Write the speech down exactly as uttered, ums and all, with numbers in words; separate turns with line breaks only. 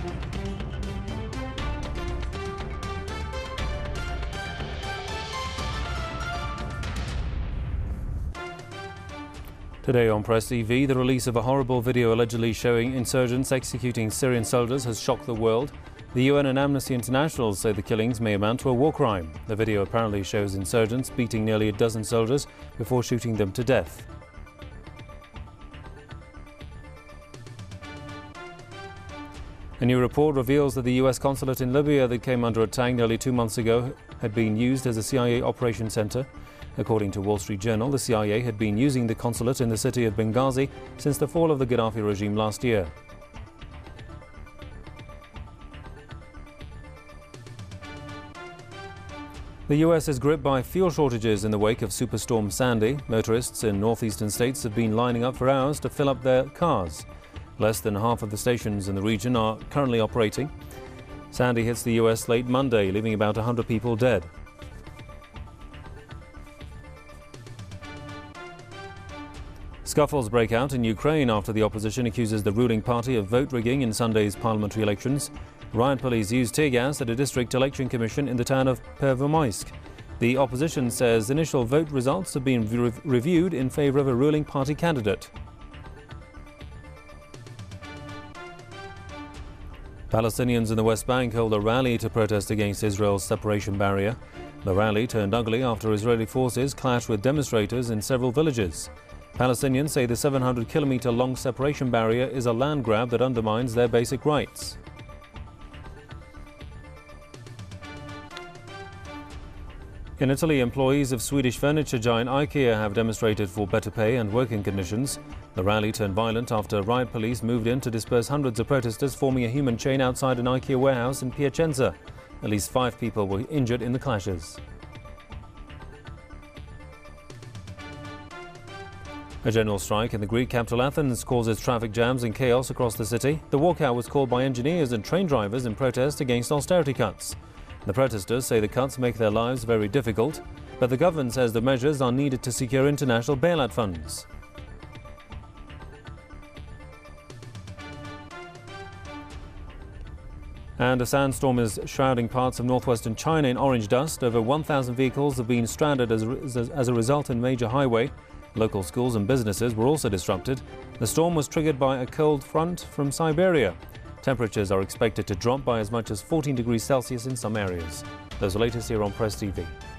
Today on Press T V, the release of a horrible video allegedly showing insurgents executing Syrian soldiers has shocked the world. The U N and Amnesty International say the killings may amount to a war crime. The video apparently shows insurgents beating nearly a dozen soldiers before shooting them to death. A new report reveals that the U S consulate in Libya that came under attack nearly two months ago had been used as a C I A operation center. According to Wall Street Journal, the C I A had been using the consulate in the city of Benghazi since the fall of the Gaddafi regime last year. The U S is gripped by fuel shortages in the wake of Superstorm Sandy. Motorists in northeastern states have been lining up for hours to fill up their cars. Less than half of the stations in the region are currently operating. Sandy hits the U S late Monday, leaving about one hundred people dead. Scuffles break out in Ukraine after the opposition accuses the ruling party of vote rigging in Sunday's parliamentary elections. Riot police used tear gas at a district election commission in the town of Pervomysk. The opposition says initial vote results have been re- reviewed in favour of a ruling party candidate. Palestinians in the West Bank held a rally to protest against Israel's separation barrier. The rally turned ugly after Israeli forces clashed with demonstrators in several villages. Palestinians say the seven hundred kilometre long separation barrier is a land grab that undermines their basic rights. In Italy, employees of Swedish furniture giant IKEA have demonstrated for better pay and working conditions. The rally turned violent after riot police moved in to disperse hundreds of protesters forming a human chain outside an IKEA warehouse in Piacenza. At least five people were injured in the clashes. A general strike in the Greek capital Athens causes traffic jams and chaos across the city. The walkout was called by engineers and train drivers in protest against austerity cuts. The protesters say the cuts make their lives very difficult, but the government says the measures are needed to secure international bailout funds. And a sandstorm is shrouding parts of northwestern China in orange dust. Over one thousand vehicles have been stranded as a, as a result in major highway. Local schools and businesses were also disrupted. The storm was triggered by a cold front from Siberia. Temperatures are expected to drop by as much as fourteen degrees Celsius in some areas. Those are latest here on Press T V.